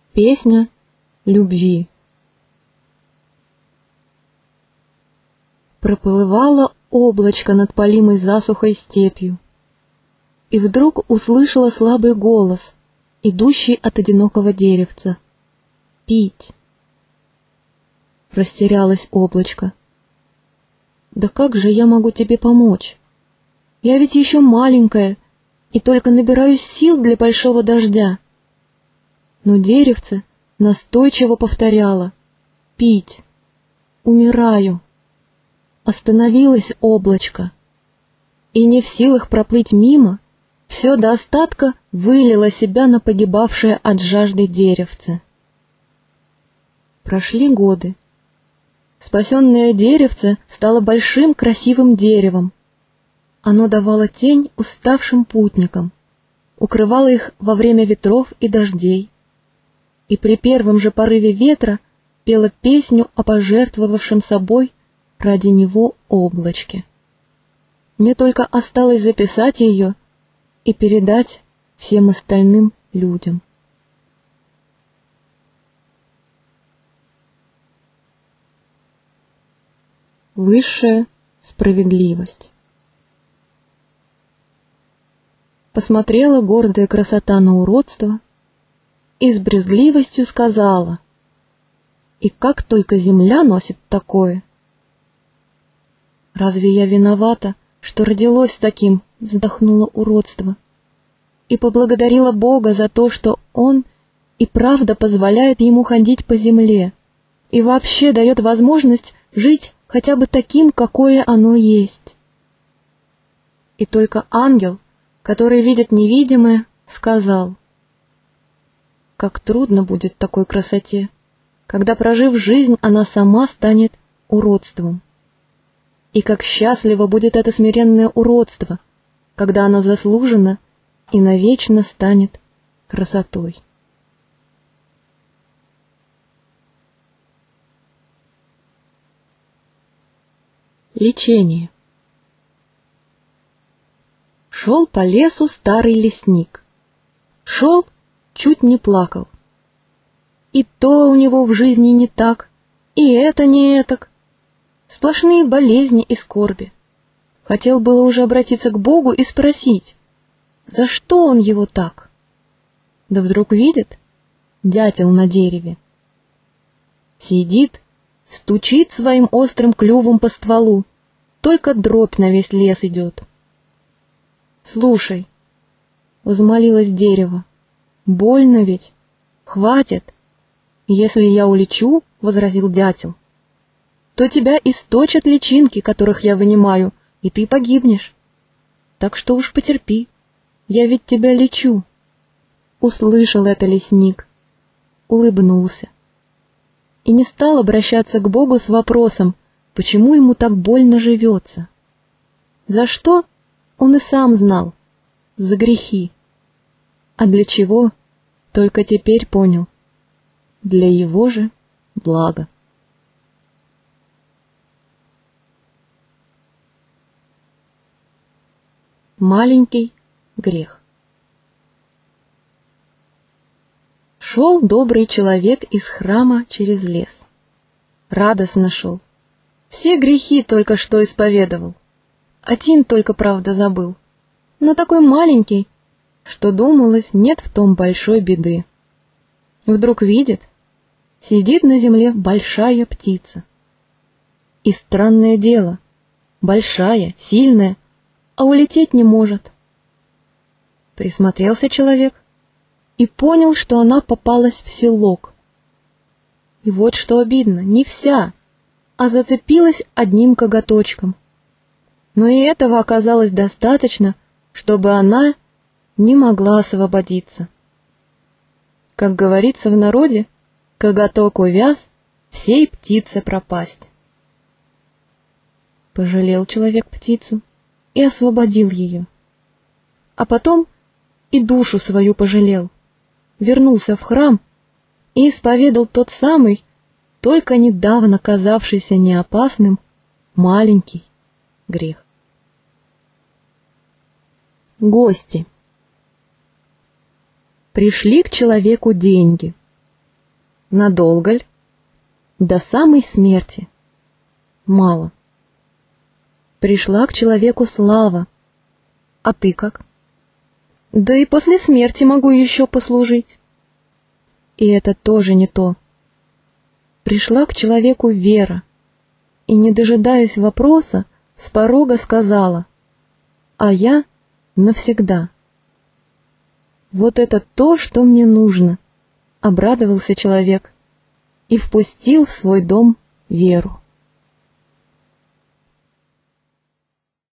Песня любви. Проплывало облачко над полимой засухой степью, и вдруг услышала слабый голос, идущий от одинокого деревца. «Пить!» Растерялось облачко. «Да как же я могу тебе помочь? Я ведь еще маленькая и только набираюсь сил для большого дождя». Но деревце настойчиво повторяло: «Пить! Умираю!» Остановилось облачко, и не в силах проплыть мимо, все до остатка вылило себя на погибавшее от жажды деревце. Прошли годы. Спасенное деревце стало большим красивым деревом. Оно давало тень уставшим путникам, укрывало их во время ветров и дождей, и при первом же порыве ветра пела песню о пожертвовавшем собой ради него облачке. Мне только осталось записать ее и передать всем остальным людям. Высшая справедливость. Посмотрела гордая красота на уродство и с брезгливостью сказала: «И как только земля носит такое!» «Разве я виновата, что родилось таким?» — вздохнуло уродство, и поблагодарила Бога за то, что Он и правда позволяет ему ходить по земле и вообще дает возможность жить хотя бы таким, какое оно есть. И только ангел, который видит невидимое, сказал: «Как трудно будет такой красоте, когда, прожив жизнь, она сама станет уродством. И как счастливо будет это смиренное уродство, когда оно заслужено и навечно станет красотой». Лечение. Шел по лесу старый лесник. Шел, чуть не плакал. И то у него в жизни не так, и это не этак. Сплошные болезни и скорби. Хотел было уже обратиться к Богу и спросить, за что он его так? Да вдруг видит дятел на дереве. Сидит, стучит своим острым клювом по стволу, только дробь на весь лес идет. «Слушай», — возмолилось дерево, — «больно ведь, хватит. Если я улечу, — возразил дятел, — то тебя источат личинки, которых я вынимаю, и ты погибнешь. Так что уж потерпи, я ведь тебя лечу». Услышал это лесник, улыбнулся и не стал обращаться к Богу с вопросом, почему ему так больно живется. За что? Он и сам знал. За грехи. А для чего? Только теперь понял. Для его же блага. Маленький грех. Шел добрый человек из храма через лес. Радостно шел. Все грехи только что исповедовал. Один только, правда, забыл. Но такой маленький, что думалось, нет в том большой беды. Вдруг видит, сидит на земле большая птица. И странное дело, большая, сильная, а улететь не может. Присмотрелся человек и понял, что она попалась в селок. И вот что обидно, не вся, а зацепилась одним коготочком. Но и этого оказалось достаточно, чтобы она не могла освободиться. Как говорится в народе, коготок увяз, всей птице пропасть. Пожалел человек птицу и освободил ее. А потом и душу свою пожалел, вернулся в храм и исповедал тот самый, только недавно казавшийся неопасным, маленький грех. Гости. Пришли к человеку деньги. Надолго ль? До самой смерти? Мало. Пришла к человеку слава. А ты как? Да и после смерти могу еще послужить. И это тоже не то. Пришла к человеку вера, и, не дожидаясь вопроса, с порога сказала: «А я навсегда». Вот это то, что мне нужно, обрадовался человек и впустил в свой дом веру.